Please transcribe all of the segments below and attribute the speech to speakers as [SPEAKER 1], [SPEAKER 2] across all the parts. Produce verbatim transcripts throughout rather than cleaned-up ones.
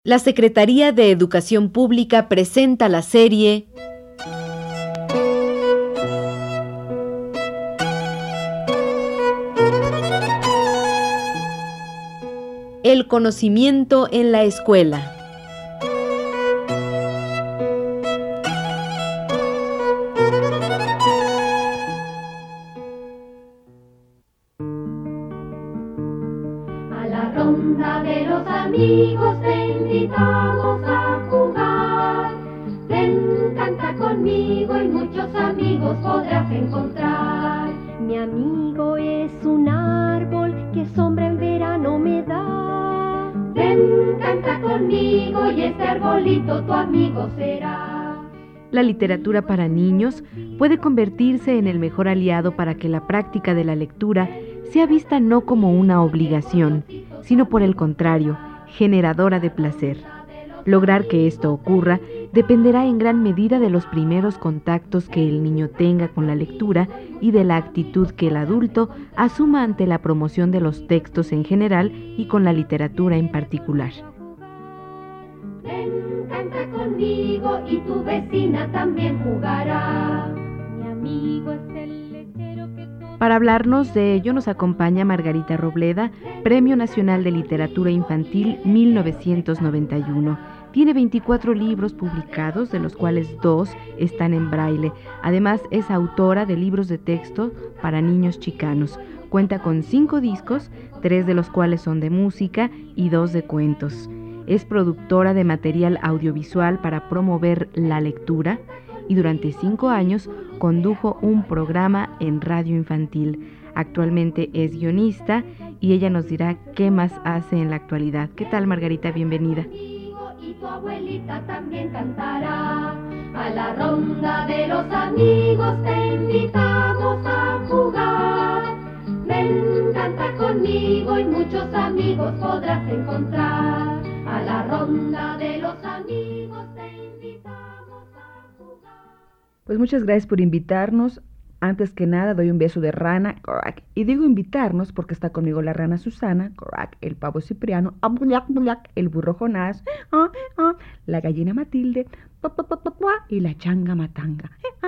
[SPEAKER 1] La Secretaría de Educación Pública presenta la serie El conocimiento en la escuela.
[SPEAKER 2] A la ronda de los amigos te invitamos a jugar. Ven, canta conmigo y muchos amigos podrás encontrar.
[SPEAKER 3] Mi amigo es un árbol que sombra en verano me da.
[SPEAKER 2] Ven, canta conmigo y este arbolito tu amigo será.
[SPEAKER 1] La literatura para niños puede convertirse en el mejor aliado para que la práctica de la lectura sea vista no como una obligación, sino por el contrario, generadora de placer. Lograr que esto ocurra dependerá en gran medida de los primeros contactos que el niño tenga con la lectura y de la actitud que el adulto asuma ante la promoción de los textos en general y con la literatura en particular.
[SPEAKER 2] Ven, canta conmigo y tu vecina también jugará.
[SPEAKER 3] Mi amigo es el lechero que todo...
[SPEAKER 1] Para hablarnos de ello nos acompaña Margarita Robleda, Premio Nacional de Literatura Infantil mil novecientos noventa y uno. Tiene veinticuatro libros publicados, de los cuales dos están en braille. Además, es autora de libros de texto para niños chicanos. Cuenta con cinco discos, tres de los cuales son de música y dos de cuentos. Es productora de material audiovisual para promover la lectura y durante cinco años condujo un programa en radio infantil. Actualmente es guionista y ella nos dirá qué más hace en la actualidad. ¿Qué tal, Margarita? Bienvenida.
[SPEAKER 2] Y tu abuelita también cantará. A la ronda de los amigos te invitamos a jugar. Ven, canta conmigo y muchos amigos podrás encontrar. A la ronda de los amigos te invitamos a jugar.
[SPEAKER 4] Pues muchas gracias por invitarnos. Antes que nada doy un beso de rana, crack. Y digo invitarnos porque está conmigo la rana Susana, crack, el pavo Cipriano, abulac, bulac, el burro Jonás, ah, ah, la gallina Matilde, pa, pa, pa, pa, pa, y la changa Matanga.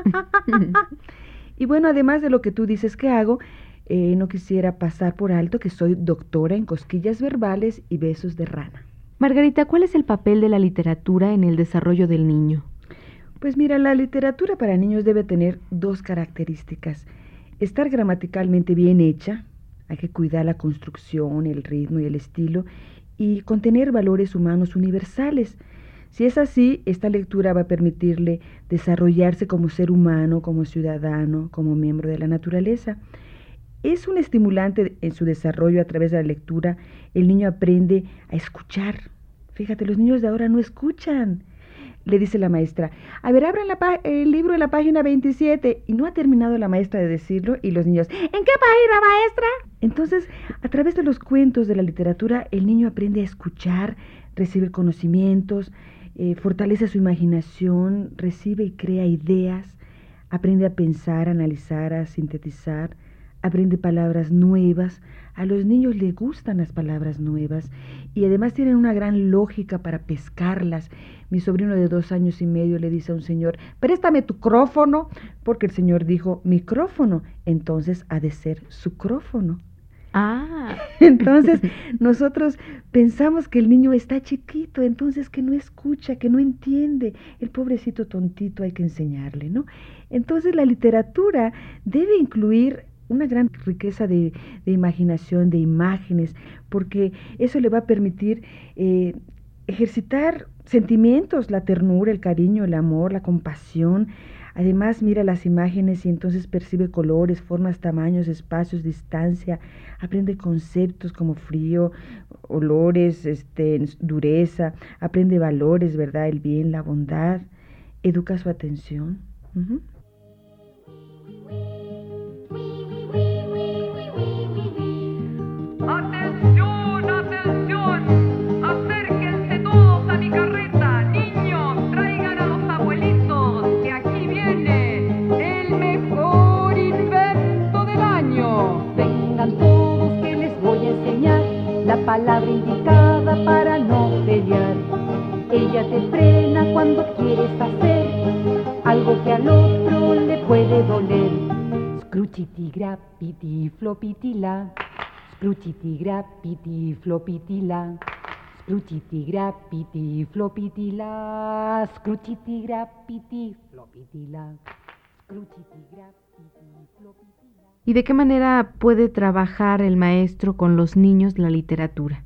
[SPEAKER 4] Y bueno, además de lo que tú dices que hago, eh, no quisiera pasar por alto que soy doctora en cosquillas verbales y besos de rana.
[SPEAKER 1] Margarita, ¿cuál es el papel de la literatura en el desarrollo del niño?
[SPEAKER 4] Pues mira, la literatura para niños debe tener dos características. Estar gramaticalmente bien hecha, hay que cuidar la construcción, el ritmo y el estilo, y contener valores humanos universales. Si es así, esta lectura va a permitirle desarrollarse como ser humano, como ciudadano, como miembro de la naturaleza. Es un estimulante en su desarrollo a través de la lectura. El niño aprende a escuchar. Fíjate, los niños de ahora no escuchan. Le dice la maestra, a ver, abran la pa- el libro en la página veintisiete. Y no ha terminado la maestra de decirlo y los niños, ¿en qué página, maestra? Entonces, a través de los cuentos de la literatura, el niño aprende a escuchar, recibe conocimientos, eh, fortalece su imaginación, recibe y crea ideas, aprende a pensar, a analizar, a sintetizar, aprende palabras nuevas. A los niños les gustan las palabras nuevas y además tienen una gran lógica para pescarlas. Mi sobrino de dos años y medio le dice a un señor, préstame tu crófono, porque el señor dijo micrófono, entonces ha de ser sucrófono.
[SPEAKER 1] Ah,
[SPEAKER 4] Entonces nosotros pensamos que el niño está chiquito, entonces que no escucha, que no entiende. El pobrecito tontito hay que enseñarle, ¿no? Entonces la literatura debe incluir una gran riqueza de, de imaginación, de imágenes, porque eso le va a permitir eh, ejercitar sentimientos, la ternura, el cariño, el amor, la compasión. Además mira las imágenes y entonces percibe colores, formas, tamaños, espacios, distancia, aprende conceptos como frío, olores, este, dureza, aprende valores, ¿verdad? El bien, la bondad, educa su atención. Uh-huh.
[SPEAKER 5] Atención, atención, acérquense todos a mi carreta, niños, traigan a los abuelitos, que aquí viene el mejor invento del año.
[SPEAKER 3] Vengan todos que les voy a enseñar la palabra indicada para no pelear.
[SPEAKER 6] Ella te frena cuando quieres hacer algo que al otro le puede doler. Scruchiti grappiti flopitila, scruchiti grappiti flopitila, scruchiti grappiti flopitila, scruchiti grappiti flopitila, scruchiti grappiti flopitila.
[SPEAKER 1] ¿Y de qué manera puede trabajar el maestro con los niños la literatura?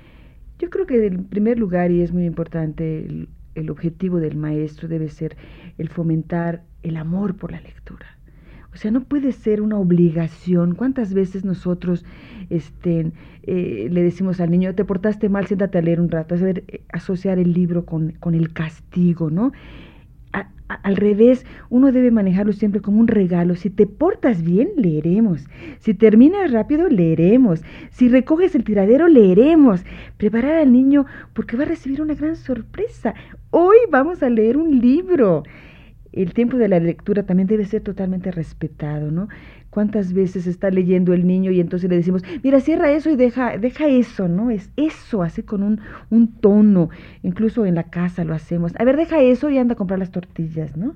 [SPEAKER 4] Yo creo que en primer lugar, y es muy importante, el, el objetivo del maestro debe ser el fomentar el amor por la lectura. O sea, no puede ser una obligación. ¿Cuántas veces nosotros este, eh, le decimos al niño, te portaste mal, siéntate a leer un rato? Es ver, eh, asociar el libro con, con el castigo, ¿no? A, a, al revés, uno debe manejarlo siempre como un regalo. Si te portas bien, leeremos. Si terminas rápido, leeremos. Si recoges el tiradero, leeremos. Preparar al niño porque va a recibir una gran sorpresa. Hoy vamos a leer un libro. El tiempo de la lectura también debe ser totalmente respetado, ¿no? ¿Cuántas veces está leyendo el niño y entonces le decimos, mira, cierra eso y deja, deja eso, ¿no? Es eso, así con un, un tono, incluso en la casa lo hacemos. A ver, deja eso y anda a comprar las tortillas, ¿no?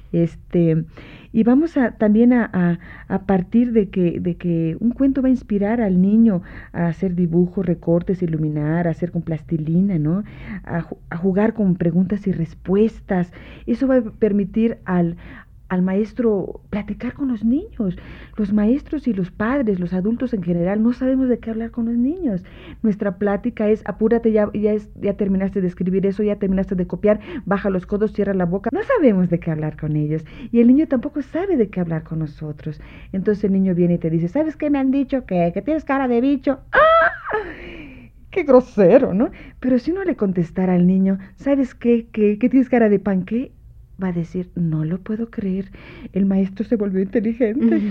[SPEAKER 4] Este, y vamos a también a, a, a partir de que, de que un cuento va a inspirar al niño a hacer dibujos, recortes, iluminar, a hacer con plastilina, ¿no? A, a jugar con preguntas y respuestas. Eso va a permitir al, al maestro platicar con los niños. Los maestros y los padres, los adultos en general, no sabemos de qué hablar con los niños. Nuestra plática es, apúrate, ya, ya, es, ya terminaste de escribir eso, ya terminaste de copiar, baja los codos, cierra la boca. No sabemos de qué hablar con ellos. Y el niño tampoco sabe de qué hablar con nosotros. Entonces el niño viene y te dice, ¿sabes qué me han dicho? Que, que tienes cara de bicho. ¡Ah! ¡Qué grosero!, ¿no? Pero si uno le contestara al niño, ¿sabes qué? ¿Que, que tienes cara de panqué? Va a decir, no lo puedo creer, el maestro se volvió inteligente.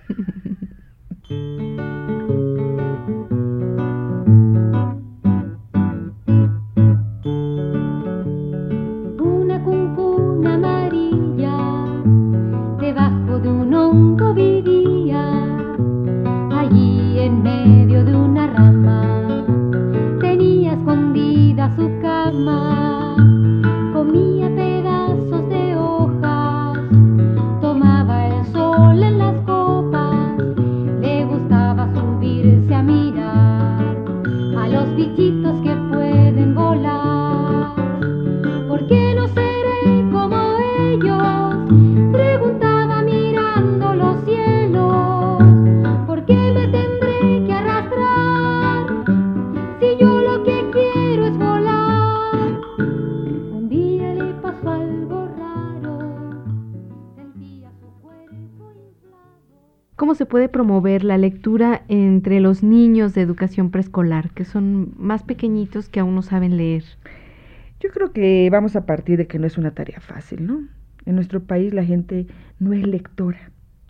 [SPEAKER 3] Una cuncuna amarilla debajo de un hongo vivía, allí en medio de una rama tenía escondida su cama, comía pedazos de hojas, tomaba el sol en las copas, le gustaba subirse a mirar a los bichitos que pueden volar. ¿Por qué no seré como ellos?, preguntaba mirando los cielos. ¿Por qué me tendré que arrastrar si yo lo que quiero es volar? Un día le pasó algo raro, sentía su cuerpo inflado.
[SPEAKER 1] ¿Cómo se puede promover la lectura entre los niños de educación preescolar, que son más pequeñitos, que aún no saben leer?
[SPEAKER 4] Yo creo que vamos a partir de que no es una tarea fácil, ¿no? En nuestro país la gente no es lectora.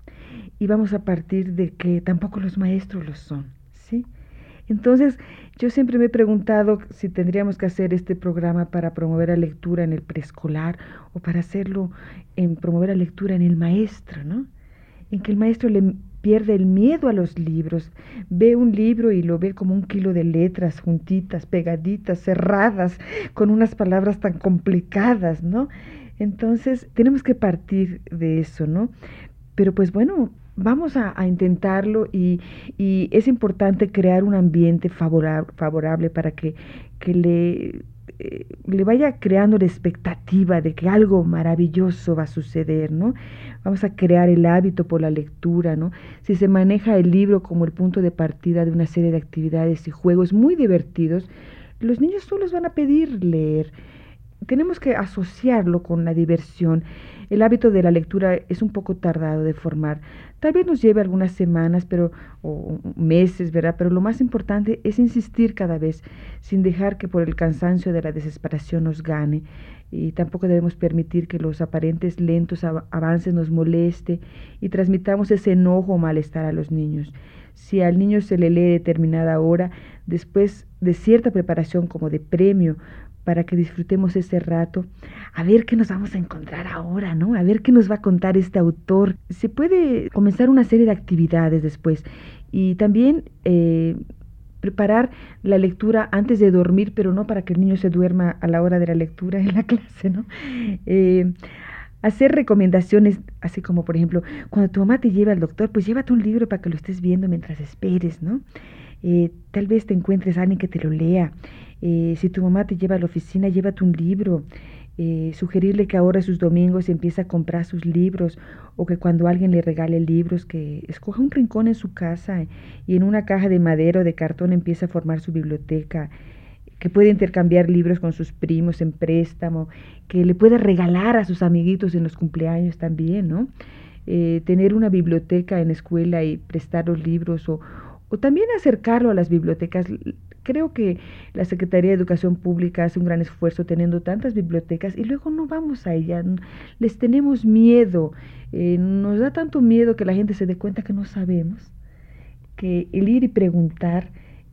[SPEAKER 4] Y vamos a partir de que tampoco los maestros lo son, ¿sí? Entonces, yo siempre me he preguntado si tendríamos que hacer este programa para promover la lectura en el preescolar o para hacerlo en promover la lectura en el maestro, ¿no? En que el maestro le pierde el miedo a los libros, ve un libro y lo ve como un kilo de letras juntitas, pegaditas, cerradas, con unas palabras tan complicadas, ¿no? Entonces, tenemos que partir de eso, ¿no? Pero pues bueno, vamos a, a intentarlo y, y es importante crear un ambiente favorable, favorable para que, que le, eh, le vaya creando la expectativa de que algo maravilloso va a suceder, ¿no? Vamos a crear el hábito por la lectura, ¿no? Si se maneja el libro como el punto de partida de una serie de actividades y juegos muy divertidos, los niños solos van a pedir leer. Tenemos que asociarlo con la diversión. El hábito de la lectura es un poco tardado de formar. Tal vez nos lleve algunas semanas pero, o meses, ¿verdad? Pero lo más importante es insistir cada vez, sin dejar que por el cansancio de la desesperación nos gane. Y tampoco debemos permitir que los aparentes lentos av- avances nos moleste y transmitamos ese enojo o malestar a los niños. Si al niño se le lee determinada hora, después de cierta preparación como de premio, para que disfrutemos ese rato, a ver qué nos vamos a encontrar ahora, ¿no? A ver qué nos va a contar este autor. Se puede comenzar una serie de actividades después y también eh, preparar la lectura antes de dormir, pero no para que el niño se duerma a la hora de la lectura en la clase, ¿no? Eh, hacer recomendaciones, así como por ejemplo, cuando tu mamá te lleva al doctor, pues llévate un libro para que lo estés viendo mientras esperes, ¿no? Eh, tal vez te encuentres a alguien que te lo lea. Eh, si tu mamá te lleva a la oficina, llévate un libro. Eh, sugerirle que ahora sus domingos empiece a comprar sus libros, o que cuando alguien le regale libros, que escoja un rincón en su casa y en una caja de madera o de cartón empiece a formar su biblioteca, que puede intercambiar libros con sus primos en préstamo, que le puede regalar a sus amiguitos en los cumpleaños también, ¿no? Eh, tener una biblioteca en la escuela y prestar los libros, o, o también acercarlo a las bibliotecas. Creo que la Secretaría de Educación Pública hace un gran esfuerzo teniendo tantas bibliotecas y luego no vamos a ellas, les tenemos miedo, eh, nos da tanto miedo que la gente se dé cuenta que no sabemos, que el ir y preguntar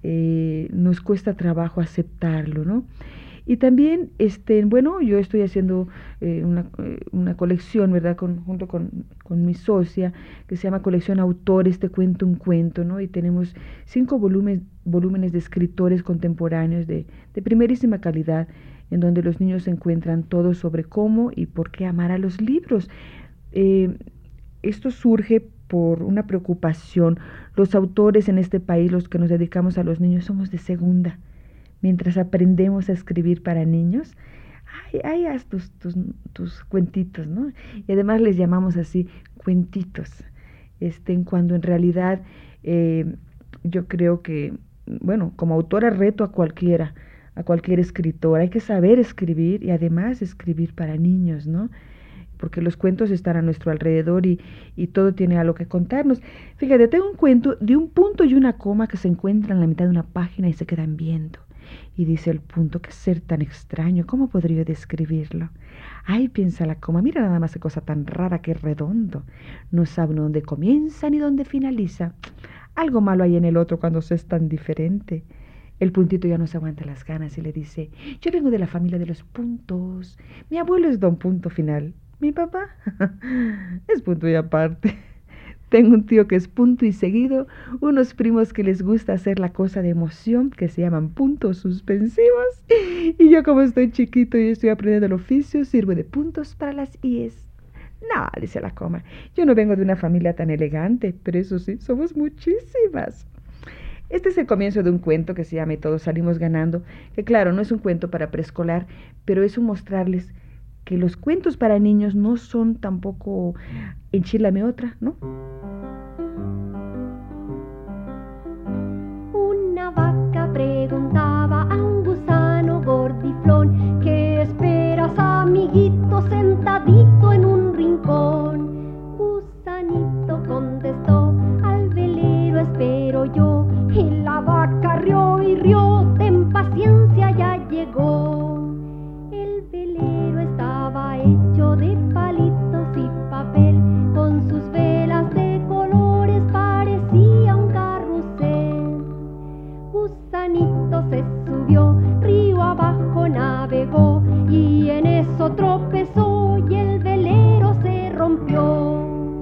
[SPEAKER 4] eh, nos cuesta trabajo aceptarlo, ¿no? Y también, este, bueno, yo estoy haciendo eh, una, eh, una colección, ¿verdad?, con, junto con, con mi socia, que se llama Colección Autores, Te Cuento un Cuento, ¿no? Y tenemos cinco volúmenes, volúmenes de escritores contemporáneos de, de primerísima calidad, en donde los niños encuentran todo sobre cómo y por qué amar a los libros. Eh, esto surge por una preocupación. Los autores en este país, los que nos dedicamos a los niños, somos de segunda. Mientras aprendemos a escribir para niños, ay, ay, haz tus, tus, tus cuentitos, ¿no? Y además les llamamos así, cuentitos, este, cuando en realidad eh, yo creo que, bueno, como autora reto a cualquiera, a cualquier escritor, hay que saber escribir y además escribir para niños, ¿no? Porque los cuentos están a nuestro alrededor y, y todo tiene algo que contarnos. Fíjate, tengo un cuento de un punto y una coma que se encuentran en la mitad de una página y se quedan viendo. Y dice el punto, qué ser tan extraño, ¿cómo podría describirlo? Ay, piensa la coma, mira nada más qué cosa tan rara, que es redondo. No sabe dónde comienza ni dónde finaliza. Algo malo hay en el otro cuando se es tan diferente. El puntito ya no se aguanta las ganas y le dice, yo vengo de la familia de los puntos. Mi abuelo es don punto final. Mi papá es punto y aparte. Tengo un tío que es punto y seguido, unos primos que les gusta hacer la cosa de emoción, que se llaman puntos suspensivos, y yo, como estoy chiquito y estoy aprendiendo el oficio, sirvo de puntos para las íes. No, dice la coma, yo no vengo de una familia tan elegante, pero eso sí, somos muchísimas. Este es el comienzo de un cuento que se llama Y Todos Salimos Ganando, que claro, no es un cuento para preescolar, pero es un mostrarles que los cuentos para niños no son tampoco enchilame otra, ¿no?
[SPEAKER 3] Una vaca preguntaba a un gusano gordiflón, ¿qué esperas, amiguito, sentadito en un rincón? Gusanito contestó, al velero espero yo. Y la vaca rió y rió, ten paciencia, ya llegó. El velero estaba hecho de palitos y papel, con sus velas de colores parecía un carrusel. Gusanito se subió, río abajo navegó, y en eso tropezó y el velero se rompió.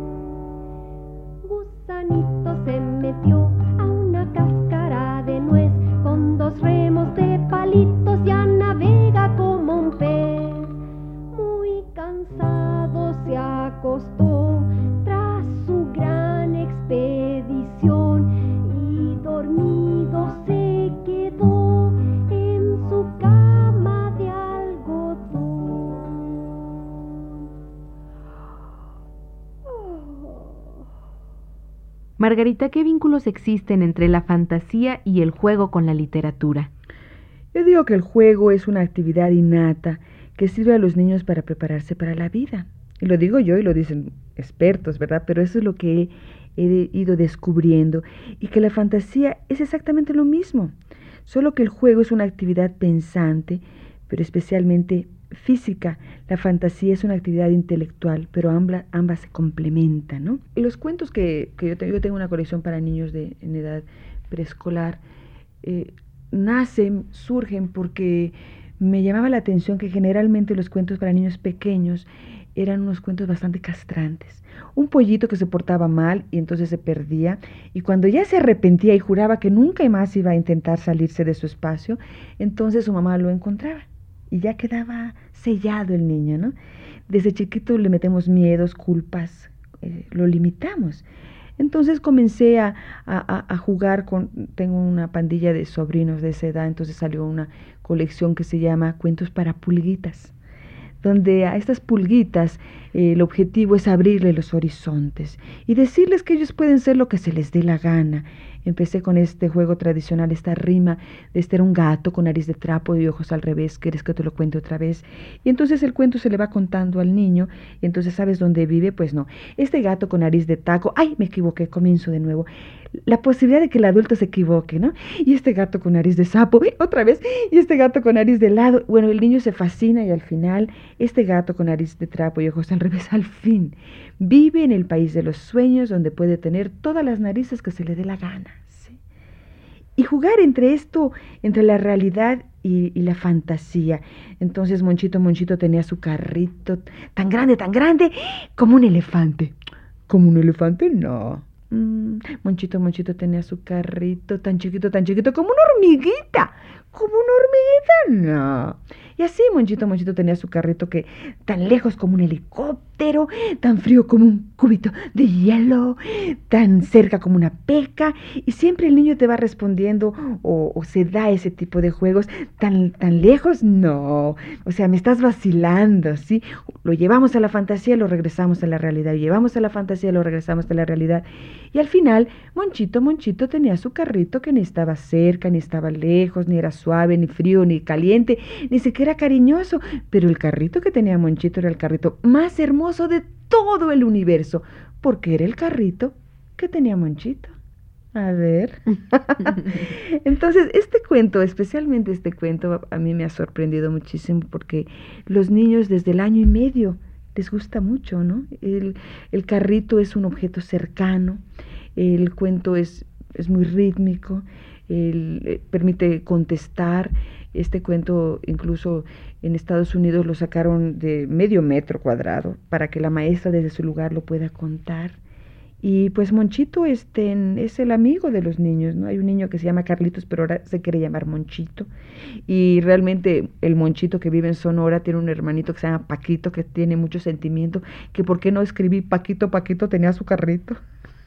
[SPEAKER 3] Gusanito se metió a una cáscara de nuez, con dos remos de palitos ya navega como un pez. Muy cansado se acostó tras su gran expedición y dormido se quedó en su cama de algodón.
[SPEAKER 1] Margarita, ¿qué vínculos existen entre la fantasía y el juego con la literatura?
[SPEAKER 4] Yo digo que el juego es una actividad innata que sirve a los niños para prepararse para la vida. Y lo digo yo y lo dicen expertos, ¿verdad? Pero eso es lo que he, he ido descubriendo. Y que la fantasía es exactamente lo mismo. Solo que el juego es una actividad pensante, pero especialmente física. La fantasía es una actividad intelectual, pero ambas, ambas se complementan, ¿no? Y los cuentos que, que yo tengo, yo tengo una colección para niños de, en edad preescolar, eh, nacen, surgen porque me llamaba la atención que generalmente los cuentos para niños pequeños eran unos cuentos bastante castrantes. Un pollito que se portaba mal y entonces se perdía, y cuando ya se arrepentía y juraba que nunca más iba a intentar salirse de su espacio, entonces su mamá lo encontraba y ya quedaba sellado el niño, ¿no? Desde chiquito le metemos miedos, culpas, eh, lo limitamos. Entonces comencé a, a, a jugar con, tengo una pandilla de sobrinos de esa edad, entonces salió una colección que se llama Cuentos para Pulguitas, donde a estas pulguitas eh, el objetivo es abrirle los horizontes y decirles que ellos pueden ser lo que se les dé la gana. Empecé con este juego tradicional, esta rima de este era un gato con nariz de trapo y ojos al revés, ¿quieres que te lo cuente otra vez? Y entonces el cuento se le va contando al niño, y entonces ¿sabes dónde vive? Pues no, este gato con nariz de taco, ¡ay, me equivoqué! Comienzo de nuevo. La posibilidad de que el adulto se equivoque, ¿no? Y este gato con nariz de sapo, ¡ay, otra vez! Y este gato con nariz de helado. Bueno, el niño se fascina y al final, este gato con nariz de trapo y ojos al revés, al fin, vive en el país de los sueños donde puede tener todas las narices que se le dé la gana. Y jugar entre esto, entre la realidad y, y la fantasía. Entonces Monchito, Monchito tenía su carrito tan grande, tan grande, como un elefante. ¿Como un elefante? No. Mm, Monchito, Monchito tenía su carrito tan chiquito, tan chiquito, como una hormiguita. ¿Como una hormiguita? No. Y así Monchito, Monchito tenía su carrito que tan lejos como un helicóptero, tan frío como un cubito de hielo, tan cerca como una peca, y siempre el niño te va respondiendo o, o se da ese tipo de juegos. ¿Tan, tan lejos? No. O sea, me estás vacilando, ¿sí? Lo llevamos a la fantasía, lo regresamos a la realidad, lo llevamos a la fantasía, lo regresamos a la realidad. Y al final, Monchito, Monchito tenía su carrito que ni estaba cerca, ni estaba lejos, ni era suave, ni frío, ni caliente, ni siquiera cariñoso, pero el carrito que tenía Monchito era el carrito más hermoso de todo el universo, porque era el carrito que tenía Monchito. A ver. Entonces, este cuento, especialmente este cuento, a mí me ha sorprendido muchísimo porque los niños desde el año y medio les gusta mucho, ¿no? El, el carrito es un objeto cercano, el cuento es, es muy rítmico, el, eh, permite contestar. Este cuento incluso en Estados Unidos lo sacaron de medio metro cuadrado para que la maestra desde su lugar lo pueda contar. Y pues Monchito este, es el amigo de los niños, ¿no? Hay un niño que se llama Carlitos, pero ahora se quiere llamar Monchito. Y realmente el Monchito que vive en Sonora tiene un hermanito que se llama Paquito, que tiene mucho sentimiento, que por qué no escribí Paquito, Paquito tenía su carrito.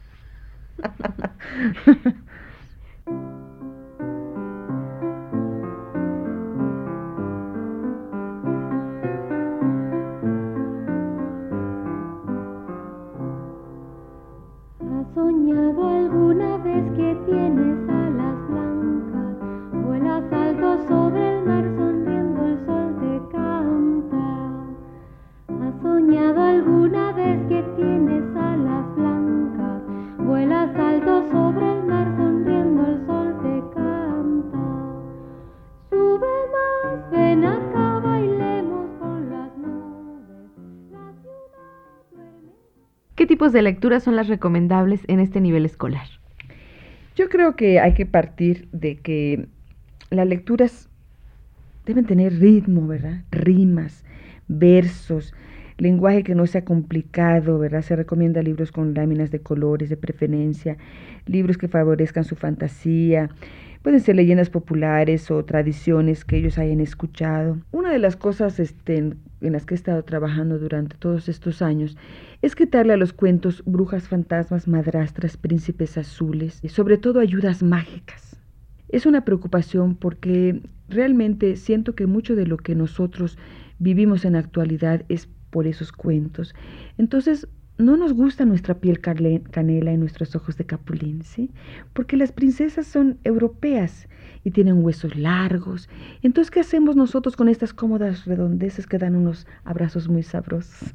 [SPEAKER 3] ¿Has soñado alguna vez que tienes alas blancas? Vuelas alto sobre el mar, sonriendo el sol te canta. ¿Has soñado alguna vez que tienes alas blancas? Vuelas alto sobre el mar, sonriendo el sol te canta. Sube más, ven acá, bailemos con las nubes. La ciudad duerme.
[SPEAKER 1] ¿Qué tipos de lecturas son las recomendables en este nivel escolar?
[SPEAKER 4] Yo creo que hay que partir de que las lecturas deben tener ritmo, ¿verdad? Rimas, versos, lenguaje que no sea complicado, ¿verdad? Se recomienda libros con láminas de colores de preferencia, libros que favorezcan su fantasía. Pueden ser leyendas populares o tradiciones que ellos hayan escuchado. Una de las cosas este, en, en las que he estado trabajando durante todos estos años es quitarle a los cuentos brujas, fantasmas, madrastras, príncipes azules y sobre todo ayudas mágicas. Es una preocupación porque realmente siento que mucho de lo que nosotros vivimos en la actualidad es por esos cuentos. Entonces, no nos gusta nuestra piel canela y nuestros ojos de capulín, ¿sí? Porque las princesas son europeas y tienen huesos largos. Entonces, ¿qué hacemos nosotros con estas cómodas redondeces que dan unos abrazos muy sabrosos?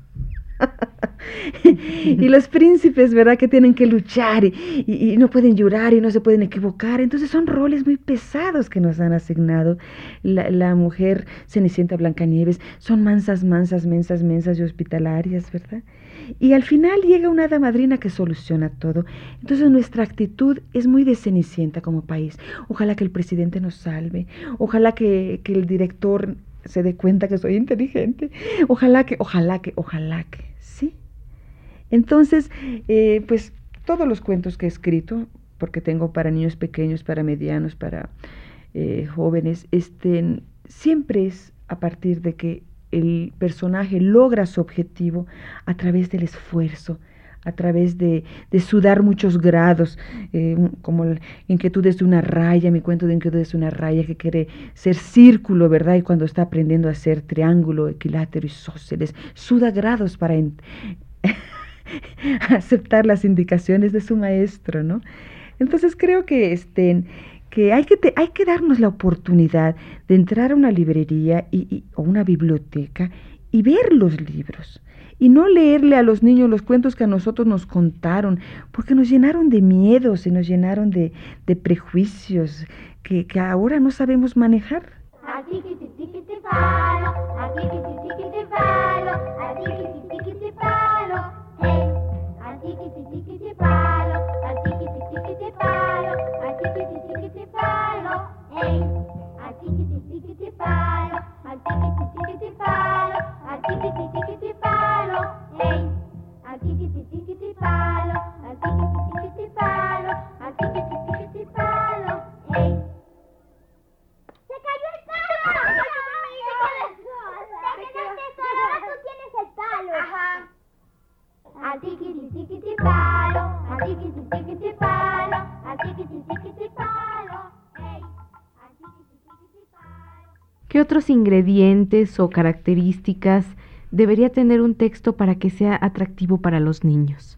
[SPEAKER 4] Y los príncipes, ¿verdad? Que tienen que luchar y, y, y no pueden llorar y no se pueden equivocar. Entonces son roles muy pesados que nos han asignado. La, la mujer Cenicienta, Blancanieves, son mansas, mansas, mensas, mensas y hospitalarias, ¿verdad? Y al final llega una hada madrina que soluciona todo. Entonces nuestra actitud es muy de Cenicienta como país. Ojalá que el presidente nos salve. Ojalá que, que el director se dé cuenta que soy inteligente. Ojalá que, ojalá que, ojalá que, ¿sí? Entonces, eh, pues todos los cuentos que he escrito, porque tengo para niños pequeños, para medianos, para eh, jóvenes, este, siempre es a partir de que el personaje logra su objetivo a través del esfuerzo, a través de, de sudar muchos grados, eh, como la inquietudes de una raya, mi cuento de inquietudes de una raya que quiere ser círculo, ¿verdad? Y cuando está aprendiendo a hacer triángulo, equilátero, isósceles, suda grados para en, aceptar las indicaciones de su maestro, ¿no? Entonces creo que, este, que, hay, que te, hay que darnos la oportunidad de entrar a una librería y, y, o una biblioteca y ver los libros. Y no leerle a los niños los cuentos que a nosotros nos contaron, porque nos llenaron de miedos y nos llenaron de, de prejuicios que, que ahora no sabemos manejar.
[SPEAKER 1] ¿Qué otros ingredientes o características debería tener un texto para que sea atractivo para los niños?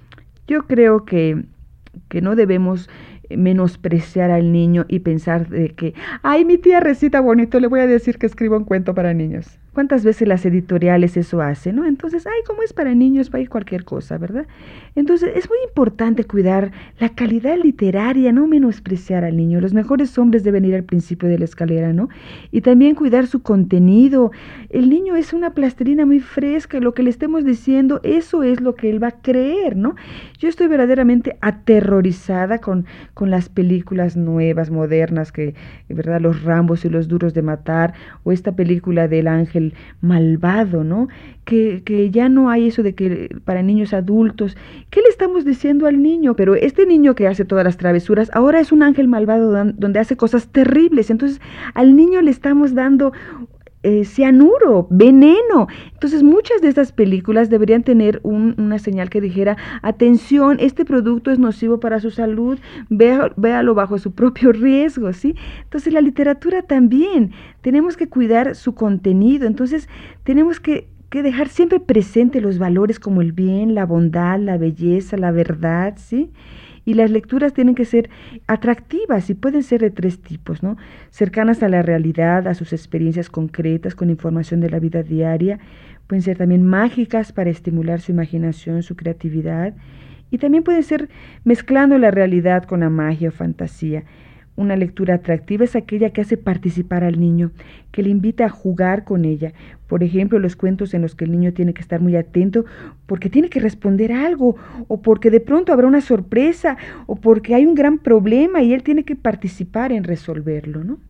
[SPEAKER 4] Yo creo que, que no debemos menospreciar al niño y pensar de que, ay, mi tía recita bonito, le voy a decir que escriba un cuento para niños. ¿Cuántas veces las editoriales eso hacen, no? Entonces, ay, como es para niños, para ir cualquier cosa, ¿verdad? Entonces, es muy importante cuidar la calidad literaria, no menospreciar al niño. Los mejores hombres deben ir al principio de la escalera, ¿no? Y también cuidar su contenido. El niño es una plastilina muy fresca, lo que le estemos diciendo, eso es lo que él va a creer, ¿no? Yo estoy verdaderamente aterrorizada con, con las películas nuevas, modernas, que, ¿verdad? Los Rambos y los Duros de Matar, o esta película del Ángel malvado, ¿no? Que, que ya no hay eso de que para niños adultos. ¿Qué le estamos diciendo al niño? Pero este niño que hace todas las travesuras, ahora es un ángel malvado donde hace cosas terribles. Entonces, al niño le estamos dando Eh, cianuro, veneno. Entonces muchas de estas películas deberían tener un, una señal que dijera, atención, este producto es nocivo para su salud, vea, véalo bajo su propio riesgo, ¿sí? Entonces la literatura también, tenemos que cuidar su contenido, entonces tenemos que, que dejar siempre presente los valores como el bien, la bondad, la belleza, la verdad, ¿sí? Y las lecturas tienen que ser atractivas y pueden ser de tres tipos, ¿no? Cercanas a la realidad, a sus experiencias concretas, con información de la vida diaria. Pueden ser también mágicas para estimular su imaginación, su creatividad. Y también pueden ser mezclando la realidad con la magia o fantasía. Una lectura atractiva es aquella que hace participar al niño, que le invita a jugar con ella. Por ejemplo, los cuentos en los que el niño tiene que estar muy atento porque tiene que responder algo, o porque de pronto habrá una sorpresa, o porque hay un gran problema y él tiene que participar en resolverlo, ¿no?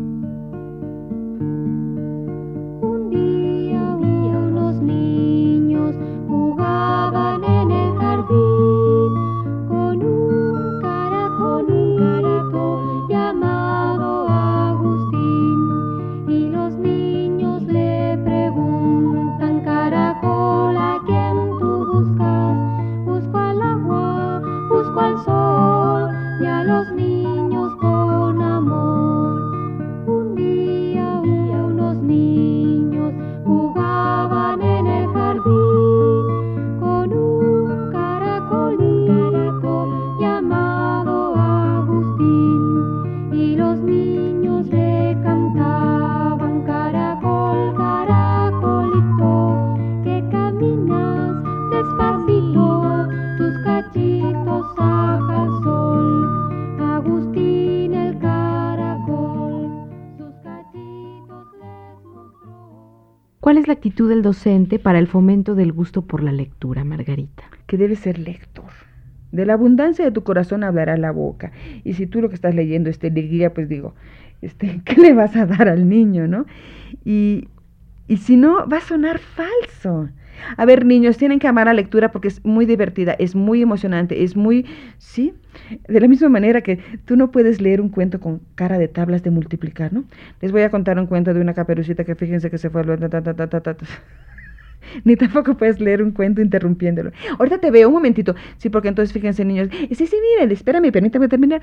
[SPEAKER 3] Un día, un día unos niños jugaban en el jardín con un caracol, un caracol llamado Agustín, y los niños le preguntan, caracol, ¿a quién tú buscas? Busco al agua, busco al sol, y a los niños con amor. Un día, un día unos niños jugaban en el jardín con un caracolito llamado Agustín, y los niños le cantaban, caracol, caracolito, que caminas despacito, tus cachitos saca el sol. Agustín el caracol, sus cachitos les mostró.
[SPEAKER 1] ¿Cuál es la actitud del docente para el fomento del gusto por la lectura, Margarita?
[SPEAKER 4] Que debe ser lector. De la abundancia de tu corazón hablará la boca. Y si tú lo que estás leyendo es teleguía, pues digo, este, ¿qué le vas a dar al niño, no? Y, y si no, va a sonar falso. A ver, niños, tienen que amar la lectura porque es muy divertida, es muy emocionante, es muy, ¿sí? De la misma manera que tú no puedes leer un cuento con cara de tablas de multiplicar, ¿no? Les voy a contar un cuento de una caperucita que fíjense que se fue a... Ta, ta, ta, ta, ta, ta. Ni tampoco puedes leer un cuento interrumpiéndolo. Ahorita te veo, un momentito. Sí, porque entonces fíjense, niños. Sí, sí, miren, espérame, permítame terminar.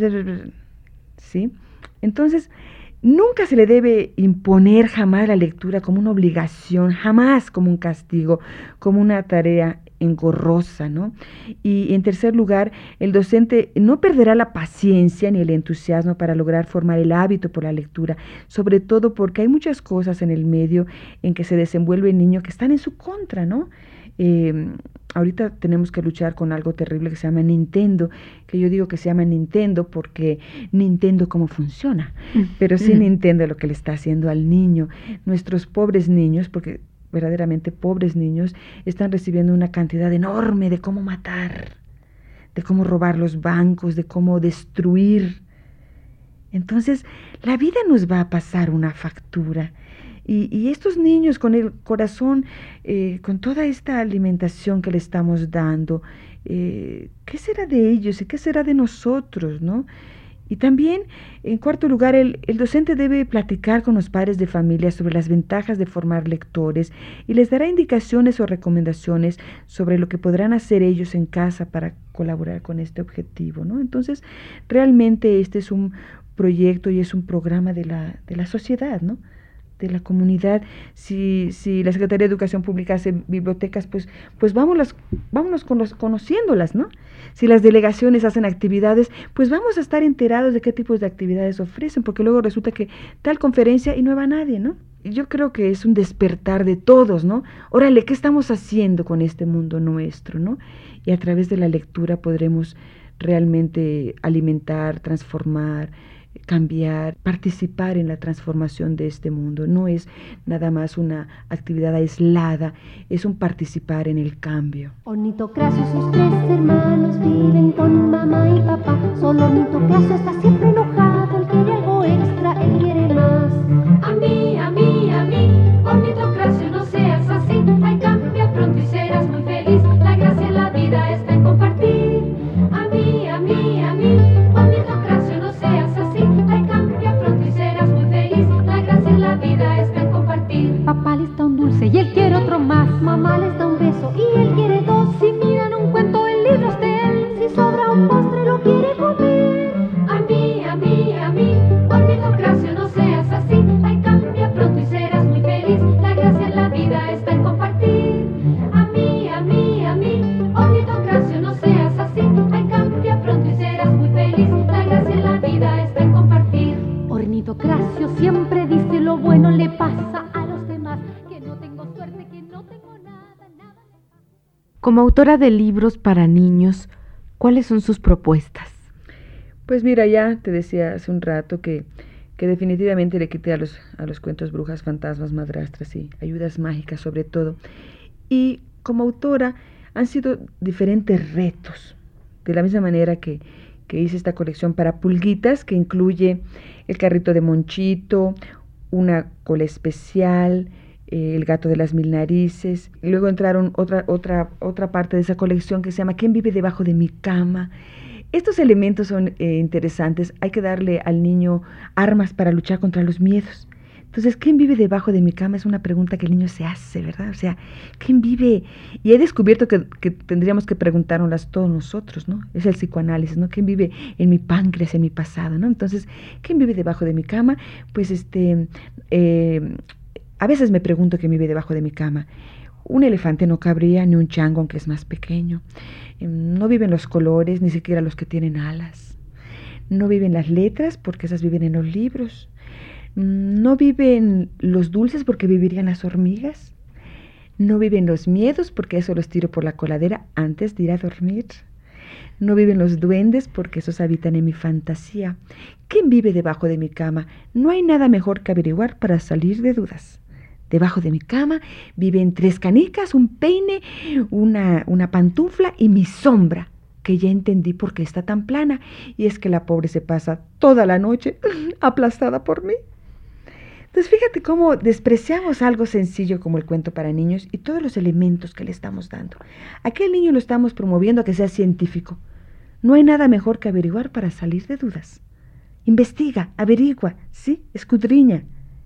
[SPEAKER 4] ¿Sí? Entonces, nunca se le debe imponer jamás la lectura como una obligación, jamás como un castigo, como una tarea engorrosa, ¿no? Y en tercer lugar, el docente no perderá la paciencia ni el entusiasmo para lograr formar el hábito por la lectura, sobre todo porque hay muchas cosas en el medio en que se desenvuelve el niño que están en su contra, ¿no? Eh, ahorita tenemos que luchar con algo terrible que se llama Nintendo, que yo digo que se llama Nintendo porque Nintendo cómo funciona, pero sí Nintendo lo que le está haciendo al niño. Nuestros pobres niños, porque verdaderamente pobres niños, están recibiendo una cantidad enorme de cómo matar, de cómo robar los bancos, de cómo destruir. Entonces, la vida nos va a pasar una factura. Y, y estos niños con el corazón, eh, con toda esta alimentación que le estamos dando, eh, ¿qué será de ellos y qué será de nosotros, no? Y también, en cuarto lugar, el, el docente debe platicar con los padres de familia sobre las ventajas de formar lectores y les dará indicaciones o recomendaciones sobre lo que podrán hacer ellos en casa para colaborar con este objetivo, ¿no? Entonces, realmente este es un proyecto y es un programa de la, de la sociedad, ¿no? De la comunidad. Si, si la Secretaría de Educación Pública hace bibliotecas, pues, pues vámonos, vámonos con los, conociéndolas, ¿no? Si las delegaciones hacen actividades, pues vamos a estar enterados de qué tipos de actividades ofrecen, porque luego resulta que tal conferencia y no va nadie, ¿no? Yo creo que es un despertar de todos, ¿no? Órale, ¿qué estamos haciendo con este mundo nuestro, ¿no? Y a través de la lectura podremos realmente alimentar, transformar, cambiar, participar en la transformación de este mundo. No es nada más una actividad aislada, es un participar en el cambio.
[SPEAKER 3] Ornitocracio y sus tres hermanos viven con mamá y papá. Solo Ornitocracio está siempre enojado, él quiere algo extra, él quiere más.
[SPEAKER 2] A mí, a mí, a mí, Ornitocracio, no seas así. Ay, cambia pronto y serás muy feliz. La gracia en la vida está en compartir. A mí, a mí, a mí, Ornitocracio, no seas así. Ay, cambia pronto y serás muy feliz. La gracia en la vida está en compartir.
[SPEAKER 6] Papá les da un dulce y él quiere otro más.
[SPEAKER 3] Mamá les da un beso y él quiere dos.
[SPEAKER 6] Si miran un cuento en libros de él,
[SPEAKER 3] Si sobra un postre lo quiere comer.
[SPEAKER 2] A mí, a mí, a mí, Ornitocracio, no seas así. Ay, cambia pronto y serás muy feliz. La gracia en la vida está en compartir. A mí, a mí, a mí, Ornitocracio, no seas así. Ay, cambia pronto y serás muy feliz. La gracia en la vida está en compartir.
[SPEAKER 6] Ornitocracio siempre dice lo bueno le pasa a los demás, que no tengo suerte, que no tengo nada, nada.
[SPEAKER 1] Como autora de libros para niños, ¿cuáles son sus propuestas?
[SPEAKER 4] Pues mira, ya te decía hace un rato que, que definitivamente le quité a los, a los cuentos brujas, fantasmas, madrastras y ayudas mágicas sobre todo. Y como autora han sido diferentes retos, de la misma manera que, que hice esta colección para pulguitas, que incluye el carrito de Monchito, una cola especial, eh, el gato de las mil narices. Y luego entraron otra, otra, otra parte de esa colección que se llama ¿Quién vive debajo de mi cama? Estos elementos son eh, interesantes. Hay que darle al niño armas para luchar contra los miedos. Entonces, ¿quién vive debajo de mi cama? Es una pregunta que el niño se hace, ¿verdad? O sea, ¿quién vive? Y he descubierto que, que tendríamos que preguntárnoslas todos nosotros, ¿no? Es el psicoanálisis, ¿no? ¿Quién vive en mi páncreas, en mi pasado, ¿no? Entonces, ¿quién vive debajo de mi cama? Pues, este, eh, a veces me pregunto quién vive debajo de mi cama. Un elefante no cabría, ni un chango, aunque es más pequeño. No viven los colores, ni siquiera los que tienen alas. No viven las letras, porque esas viven en los libros. No viven los dulces, porque vivirían las hormigas. No viven los miedos, porque eso los tiro por la coladera antes de ir a dormir. No viven los duendes, porque esos habitan en mi fantasía. ¿Quién vive debajo de mi cama? No hay nada mejor que averiguar para salir de dudas. Debajo de mi cama viven tres canicas, un peine, una, una pantufla y mi sombra. que ya entendí por qué está tan plana, y es que la pobre se pasa toda la noche aplastada por mí. Entonces fíjate cómo despreciamos algo sencillo como el cuento para niños y todos los elementos que le estamos dando. A aquel niño lo estamos promoviendo a que sea científico. No hay nada mejor que averiguar para salir de dudas. Investiga, averigua, sí, escudriña.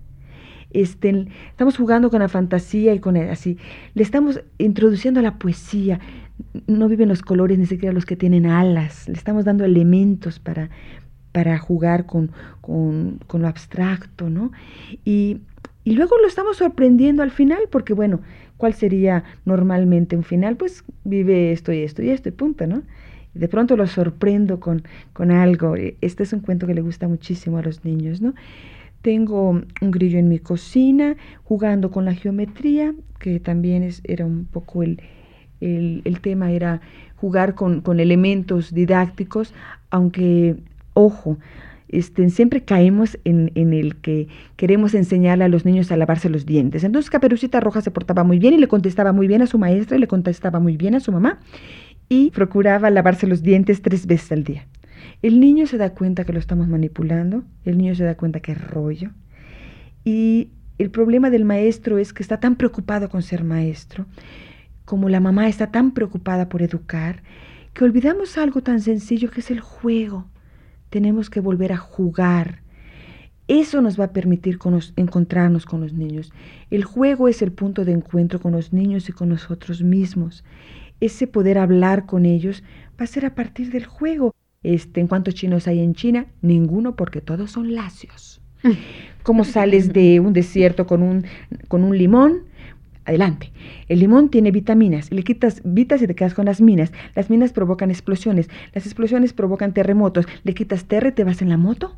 [SPEAKER 4] Este, estamos jugando con la fantasía y con el, así, le estamos introduciendo a la poesía. No viven los colores, ni siquiera los que tienen alas. Le estamos dando elementos para, para jugar con, con, con lo abstracto, ¿no? Y, y luego lo estamos sorprendiendo al final, porque bueno, ¿cuál sería normalmente un final? Pues vive esto y esto y esto y punto, ¿no? Y de pronto lo sorprendo con, con algo. Este es un cuento que le gusta muchísimo a los niños, ¿no? Tengo un grillo en mi cocina, jugando con la geometría, que también es, era un poco el, el, el tema, era jugar con, con elementos didácticos, aunque, ojo, este, siempre caemos en, en el que queremos enseñarle a los niños a lavarse los dientes. Entonces Caperucita Roja se portaba muy bien y le contestaba muy bien a su maestra y le contestaba muy bien a su mamá y procuraba lavarse los dientes tres veces al día. El niño se da cuenta que lo estamos manipulando, el niño se da cuenta que es rollo, y el problema del maestro es que está tan preocupado con ser maestro, como la mamá está tan preocupada por educar, que olvidamos algo tan sencillo que es el juego. Tenemos que volver a jugar. Eso nos va a permitir con los, encontrarnos con los niños. El juego es el punto de encuentro con los niños y con nosotros mismos. Ese poder hablar con ellos va a ser a partir del juego. Este, ¿en cuántos chinos hay en China? Ninguno, porque todos son lacios. ¿Cómo sales de un desierto con un, con un limón? Adelante. El limón tiene vitaminas. Le quitas vitas y te quedas con las minas. Las minas provocan explosiones. Las explosiones provocan terremotos. Le quitas tierra y te vas en la moto.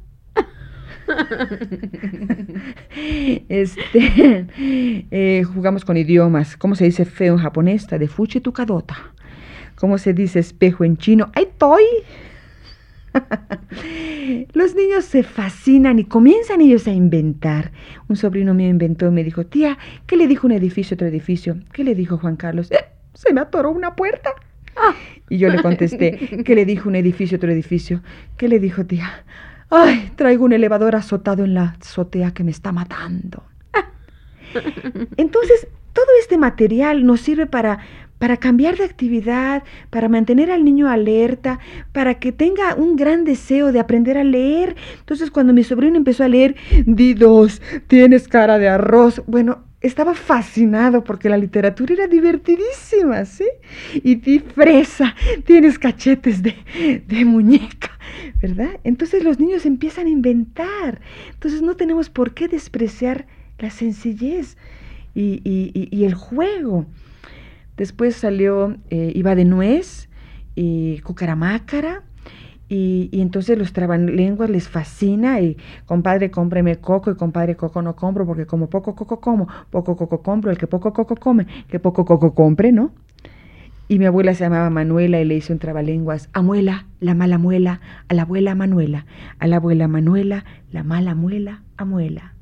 [SPEAKER 4] este, eh, jugamos con idiomas. ¿Cómo se dice feo en japonés? De fuchi tu kadota. ¿Cómo se dice espejo en chino? ¡Ay, toy! Los niños se fascinan y comienzan ellos a inventar. Un sobrino mío inventó y me dijo: tía, ¿qué le dijo un edificio a otro edificio? ¿Qué le dijo Juan Carlos? Eh, se me atoró una puerta. Ah. Y yo le contesté: ¿qué le dijo un edificio a otro edificio? ¿Qué le dijo, tía? Ay, traigo un elevador azotado en la azotea que me está matando. Ah. Entonces, todo este material nos sirve para para cambiar de actividad, para mantener al niño alerta, para que tenga un gran deseo de aprender a leer. Entonces, cuando mi sobrino empezó a leer, di dos, tienes cara de arroz. Bueno, estaba fascinado porque la literatura era divertidísima, ¿sí? Y di fresa, tienes cachetes de, de muñeca, ¿verdad? Entonces los niños empiezan a inventar. Entonces no tenemos por qué despreciar la sencillez y, y, y, y el juego. Después salió eh, Iba de Nuez y Cucaramácara, y, y entonces los trabalenguas les fascina, y compadre, cómpreme coco, y compadre, coco no compro, porque como poco coco como, poco coco compro, el que poco coco come, que poco coco compre, ¿no? Y mi abuela se llamaba Manuela y le hizo un trabalenguas: amuela, la mala muela, a la abuela Manuela, a la abuela Manuela, la mala muela, amuela.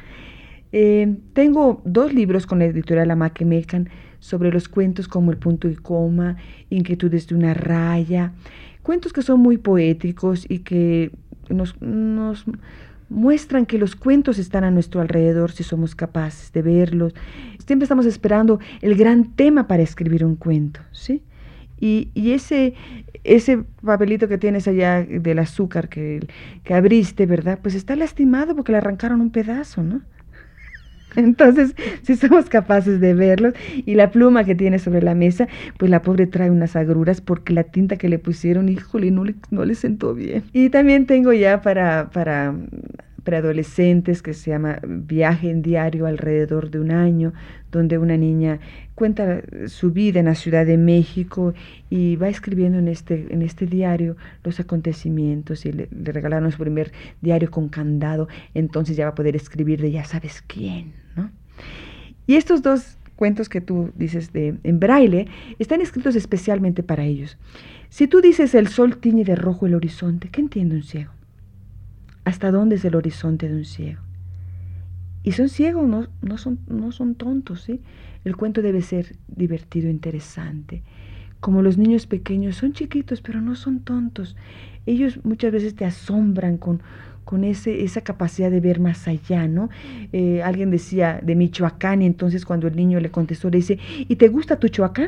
[SPEAKER 4] Eh, tengo dos libros con la editorial Amaque Mecan sobre los cuentos como El punto y coma, Inquietudes de una raya, cuentos que son muy poéticos y que nos, nos muestran que los cuentos están a nuestro alrededor si somos capaces de verlos. Siempre estamos esperando el gran tema para escribir un cuento, ¿sí? Y, y ese, ese papelito que tienes allá del azúcar que, que abriste, ¿verdad? Pues está lastimado porque le arrancaron un pedazo, ¿no? Entonces, si somos capaces de verlos, y la pluma que tiene sobre la mesa, pues la pobre trae unas agruras porque la tinta que le pusieron, híjole, no le, no le sentó bien. Y también tengo ya para, para, para adolescentes que se llama Viaje en Diario alrededor de un año, donde una niña cuenta su vida en la Ciudad de México y va escribiendo en este, en este diario los acontecimientos, y le, le regalaron su primer diario con candado, entonces ya va a poder escribir de ya sabes quién, ¿no? Y estos dos cuentos que tú dices de, en braille están escritos especialmente para ellos. Si tú dices el sol tiñe de rojo el horizonte, ¿qué entiende un ciego? ¿Hasta dónde es el horizonte de un ciego? Y son ciegos, no, no, son, no son tontos, ¿sí? El cuento debe ser divertido, interesante. como los niños pequeños, son chiquitos, pero no son tontos. Ellos muchas veces te asombran con, con ese, esa capacidad de ver más allá, ¿no? Eh, alguien decía de Michoacán, y entonces cuando el niño le contestó, le dice, ¿y te gusta tu Choacán?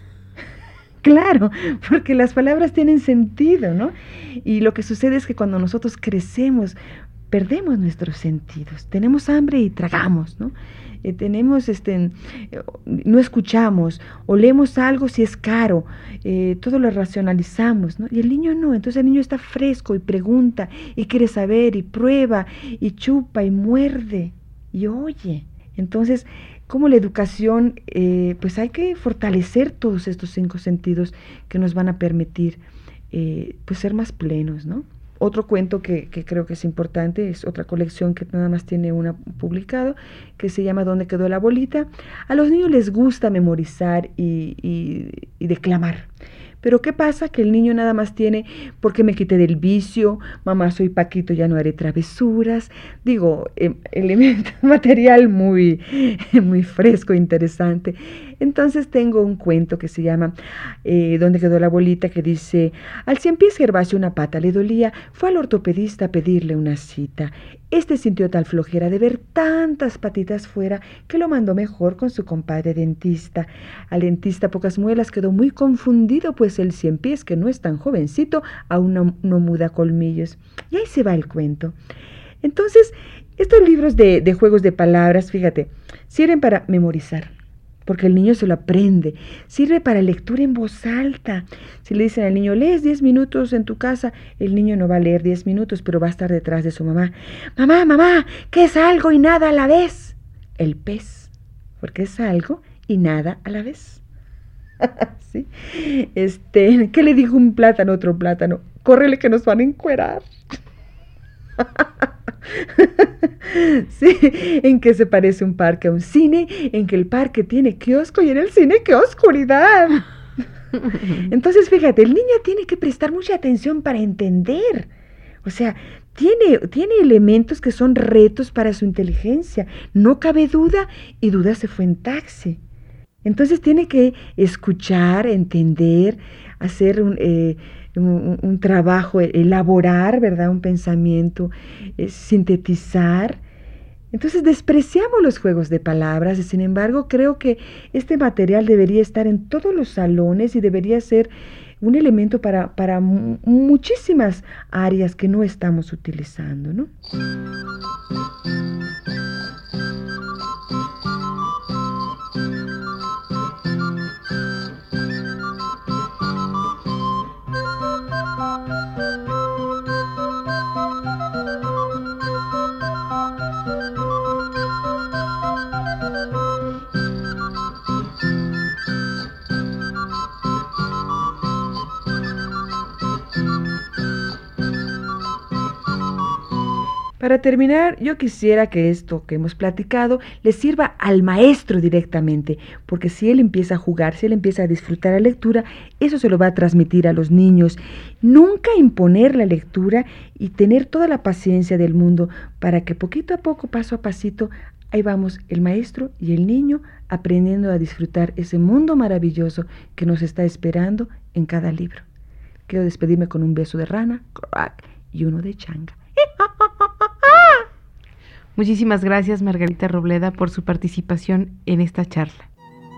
[SPEAKER 4] Claro, porque las palabras tienen sentido, ¿no? Y lo que sucede es que cuando nosotros crecemos, perdemos nuestros sentidos. Tenemos hambre y tragamos, ¿no? Eh, tenemos, este, eh, no escuchamos, olemos algo si es caro, eh, todo lo racionalizamos, ¿no? Y el niño no, entonces el niño está fresco y pregunta y quiere saber y prueba y chupa y muerde y oye. Entonces, como la educación, eh, pues hay que fortalecer todos estos cinco sentidos que nos van a permitir, eh, pues ser más plenos, ¿no? Otro cuento que, que creo que es importante es otra colección que nada más tiene una publicado, que se llama ¿Dónde quedó la bolita? A los niños les gusta memorizar y, y, y declamar. Pero ¿qué pasa? Que el niño nada más tiene, porque me quité del vicio, mamá soy Paquito, ya no haré travesuras. Digo, eh, elemento material muy, muy fresco, interesante. Entonces tengo un cuento que se llama eh, ¿Dónde quedó la bolita? Que dice, al cien pies Gervasio una pata le dolía, fue al ortopedista a pedirle una cita. Este sintió tal flojera de ver tantas patitas fuera que lo mandó mejor con su compadre dentista. Al dentista pocas muelas quedó muy confundido, pues el cien pies, que no es tan jovencito, aún no, no muda colmillos. Y ahí se va el cuento. Entonces, estos libros de, de juegos de palabras, fíjate, sirven para memorizar, porque el niño se lo aprende. Sirve para lectura en voz alta. Si le dicen al niño, lees diez minutos en tu casa, el niño no va a leer diez minutos, pero va a estar detrás de su mamá. Mamá, mamá, ¿qué es algo y nada a la vez? El pez, porque es algo y nada a la vez. ¿Sí? Este, ¿qué le dijo un plátano a otro plátano? Córrele que nos van a encuerar. Sí, en que se parece un parque a un cine, en que el parque tiene kiosco y en el cine qué oscuridad. Entonces, fíjate, el niño tiene que prestar mucha atención para entender. O sea, tiene, tiene elementos que son retos para su inteligencia. No cabe duda, y duda se fue en taxi. Entonces tiene que escuchar, entender, hacer un... Eh, Un, un trabajo, elaborar, ¿verdad? Un pensamiento, eh, sintetizar. Entonces despreciamos los juegos de palabras y sin embargo creo que este material debería estar en todos los salones y debería ser un elemento para, para muchísimas áreas que no estamos utilizando, ¿no? Para terminar, yo quisiera que esto que hemos platicado le sirva al maestro directamente, porque si él empieza a jugar, si él empieza a disfrutar la lectura, eso se lo va a transmitir a los niños. Nunca imponer la lectura y tener toda la paciencia del mundo para que poquito a poco, paso a pasito, ahí vamos el maestro y el niño aprendiendo a disfrutar ese mundo maravilloso que nos está esperando en cada libro. Quiero despedirme con un beso de rana, crack, y uno de changa.
[SPEAKER 1] Muchísimas gracias, Margarita Robleda, por su participación en esta charla.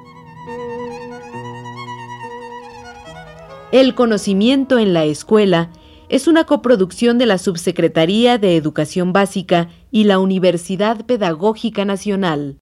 [SPEAKER 7] El conocimiento en la escuela es una coproducción de la Subsecretaría de Educación Básica y la Universidad Pedagógica Nacional.